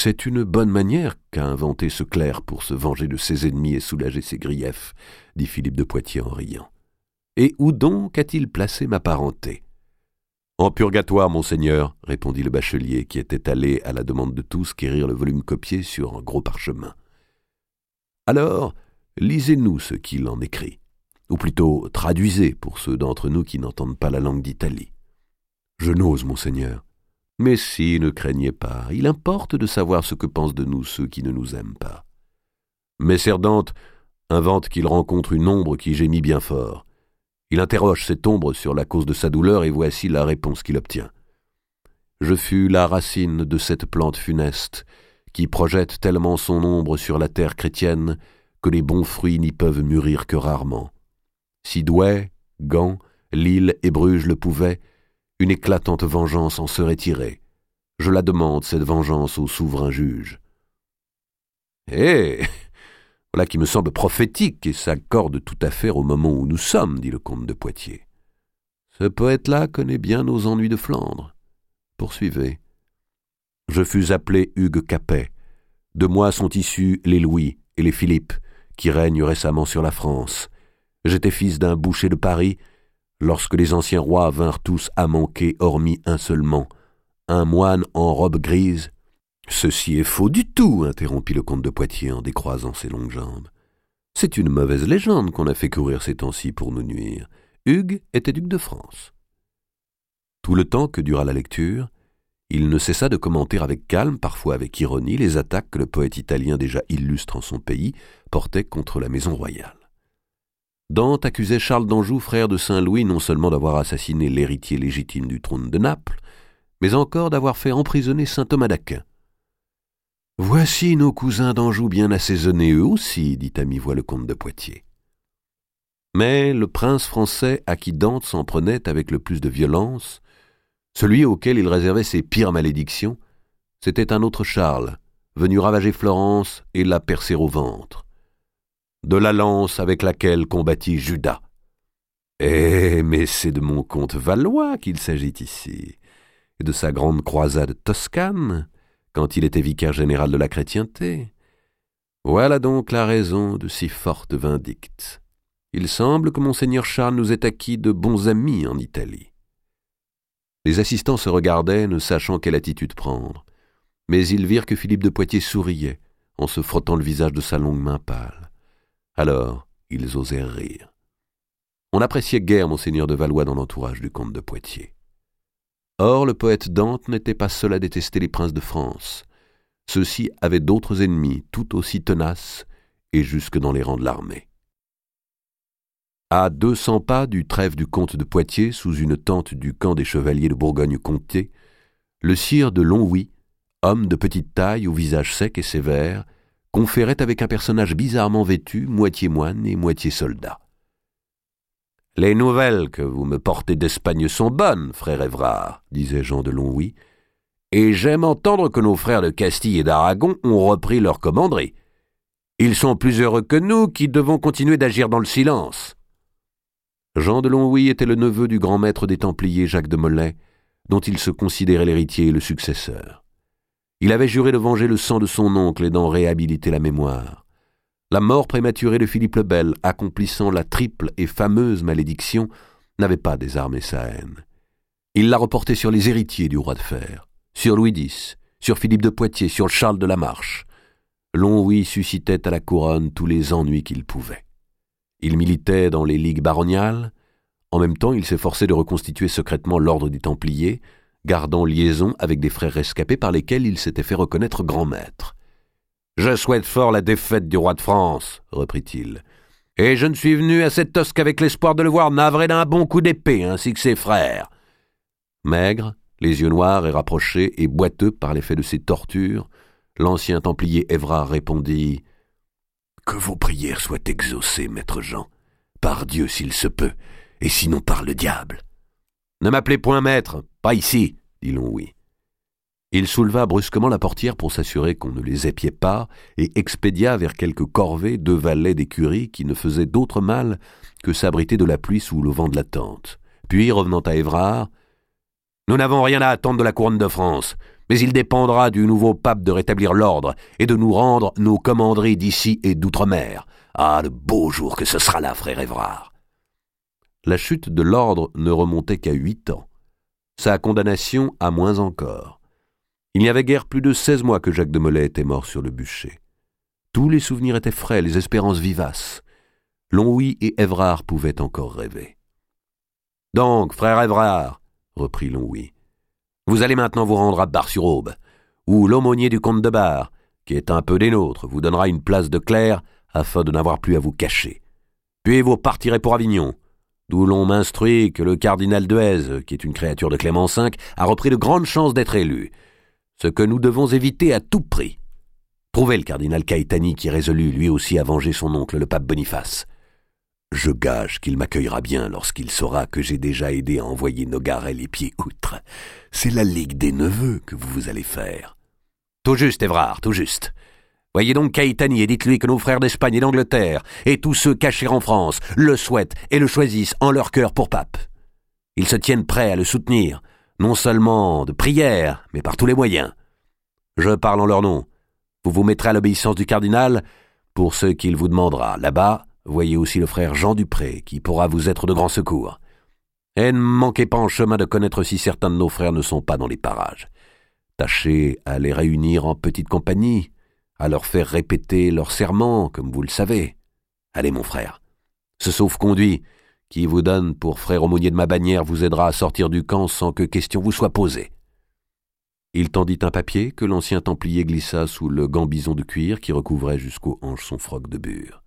C'est une bonne manière qu'a inventé ce clerc pour se venger de ses ennemis et soulager ses griefs, dit Philippe de Poitiers en riant. Et où donc a-t-il placé ma parenté ? En purgatoire, monseigneur, répondit le bachelier, qui était allé, à la demande de tous, quérir le volume copié sur un gros parchemin. Alors, lisez-nous ce qu'il en écrit, ou plutôt traduisez pour ceux d'entre nous qui n'entendent pas la langue d'Italie. Je n'ose, monseigneur. Mais si, ne craignez pas, il importe de savoir ce que pensent de nous ceux qui ne nous aiment pas. Messer Dante invente qu'il rencontre une ombre qui gémit bien fort. Il interroge cette ombre sur la cause de sa douleur et voici la réponse qu'il obtient. Je fus la racine de cette plante funeste qui projette tellement son ombre sur la terre chrétienne que les bons fruits n'y peuvent mûrir que rarement. Si Douai, Gand, Lille et Bruges le pouvaient, une éclatante vengeance en serait tirée. Je la demande, cette vengeance, au souverain juge. Voilà qui me semble prophétique et s'accorde tout à fait au moment où nous sommes, dit le comte de Poitiers. Ce poète-là connaît bien nos ennuis de Flandre. Poursuivez. Je fus appelé Hugues Capet. De moi sont issus les Louis et les Philippe, qui règnent récemment sur la France. J'étais fils d'un boucher de Paris, lorsque les anciens rois vinrent tous à manquer, hormis un seulement, un moine en robe grise. Ceci est faux du tout, interrompit le comte de Poitiers en décroisant ses longues jambes. C'est une mauvaise légende qu'on a fait courir ces temps-ci pour nous nuire. Hugues était duc de France. Tout le temps que dura la lecture, il ne cessa de commenter avec calme, parfois avec ironie, les attaques que le poète italien déjà illustre en son pays portait contre la maison royale. Dante accusait Charles d'Anjou, frère de Saint-Louis, non seulement d'avoir assassiné l'héritier légitime du trône de Naples, mais encore d'avoir fait emprisonner saint Thomas d'Aquin. « Voici nos cousins d'Anjou bien assaisonnés eux aussi, dit à mi-voix le comte de Poitiers. » Mais le prince français à qui Dante s'en prenait avec le plus de violence, celui auquel il réservait ses pires malédictions, c'était un autre Charles, venu ravager Florence et la percer au ventre. De la lance avec laquelle combattit Judas. Mais c'est de mon comte Valois qu'il s'agit ici, et de sa grande croisade toscane, quand il était vicaire général de la chrétienté. Voilà donc la raison de si fortes vindictes. Il semble que monseigneur Charles nous ait acquis de bons amis en Italie. Les assistants se regardaient, ne sachant quelle attitude prendre, mais ils virent que Philippe de Poitiers souriait, en se frottant le visage de sa longue main pâle. Alors, ils osèrent rire. On n'appréciait guère monseigneur de Valois dans l'entourage du comte de Poitiers. Or, le poète Dante n'était pas seul à détester les princes de France. Ceux-ci avaient d'autres ennemis, tout aussi tenaces, et jusque dans les rangs de l'armée. À 200 pas du trèfle du comte de Poitiers, sous une tente du camp des chevaliers de Bourgogne-Comté, le sire de Longwy, homme de petite taille au visage sec et sévère, conférait avec un personnage bizarrement vêtu, moitié moine et moitié soldat. « Les nouvelles que vous me portez d'Espagne sont bonnes, frère Évrard, disait Jean de Longwy, et j'aime entendre que nos frères de Castille et d'Aragon ont repris leur commanderie. Ils sont plus heureux que nous qui devons continuer d'agir dans le silence. » Jean de Longwy était le neveu du grand maître des Templiers Jacques de Molay, dont il se considérait l'héritier et le successeur. Il avait juré de venger le sang de son oncle et d'en réhabiliter la mémoire. La mort prématurée de Philippe le Bel, accomplissant la triple et fameuse malédiction, n'avait pas désarmé sa haine. Il la reportait sur les héritiers du roi de fer, sur Louis X, sur Philippe de Poitiers, sur Charles de la Marche. Longwy suscitait à la couronne tous les ennuis qu'il pouvait. Il militait dans les ligues baroniales. En même temps, il s'efforçait de reconstituer secrètement l'ordre des Templiers, gardant liaison avec des frères rescapés par lesquels il s'était fait reconnaître grand maître. « Je souhaite fort la défaite du roi de France, reprit-il, et je ne suis venu à cette tosque qu'avec l'espoir de le voir navré d'un bon coup d'épée, ainsi que ses frères. » Maigre, les yeux noirs et rapprochés et boiteux par l'effet de ses tortures, l'ancien Templier Évrard répondit « Que vos prières soient exaucées, maître Jean, par Dieu s'il se peut, et sinon par le diable. »« Ne m'appelez point maître, pas ici, » dit Longwy. Il souleva brusquement la portière pour s'assurer qu'on ne les épiait pas et expédia vers quelques corvées 2 valets d'écurie qui ne faisaient d'autre mal que s'abriter de la pluie sous le vent de la tente. Puis, revenant à Évrard, « Nous n'avons rien à attendre de la couronne de France, Mais il dépendra du nouveau pape de rétablir l'ordre et de nous rendre nos commanderies d'ici et d'outre-mer. Ah, le beau jour que ce sera là, frère Évrard !» La chute de l'ordre ne remontait qu'à 8 ans. Sa condamnation à moins encore. Il n'y avait guère plus de 16 mois que Jacques de Molay était mort sur le bûcher. Tous les souvenirs étaient frais, les espérances vivaces. Longwy et Évrard pouvaient encore rêver. « Donc, frère Évrard, reprit Longwy, vous allez maintenant vous rendre à Bar-sur-Aube, où l'aumônier du comte de Bar, qui est un peu des nôtres, vous donnera une place de clerc afin de n'avoir plus à vous cacher. Puis vous partirez pour Avignon, d'où l'on m'instruit que le cardinal de Hèze, qui est une créature de Clément V, a repris de grandes chances d'être élu, ce que nous devons éviter à tout prix. Trouvez le cardinal Caetani qui est résolu lui aussi à venger son oncle, le pape Boniface. Je gage qu'il m'accueillera bien lorsqu'il saura que j'ai déjà aidé à envoyer Nogaret les pieds outre. C'est la Ligue des Neveux que vous allez faire. » « Tout juste, Évrard, tout juste. Voyez donc Caetani et dites-lui que nos frères d'Espagne et d'Angleterre, et tous ceux cachés en France, le souhaitent et le choisissent en leur cœur pour pape. Ils se tiennent prêts à le soutenir, non seulement de prière, mais par tous les moyens. Je parle en leur nom. Vous vous mettrez à l'obéissance du cardinal pour ce qu'il vous demandera. Là-bas, voyez aussi le frère Jean Dupré, qui pourra vous être de grand secours. Et ne manquez pas en chemin de connaître si certains de nos frères ne sont pas dans les parages. Tâchez à les réunir en petite compagnie, à leur faire répéter leurs serments, comme vous le savez. Allez, mon frère, ce sauf-conduit qui vous donne pour frère aumônier de ma bannière vous aidera à sortir du camp sans que question vous soit posée. » Il tendit un papier que l'ancien templier glissa sous le gambison de cuir qui recouvrait jusqu'aux hanches son froc de bure.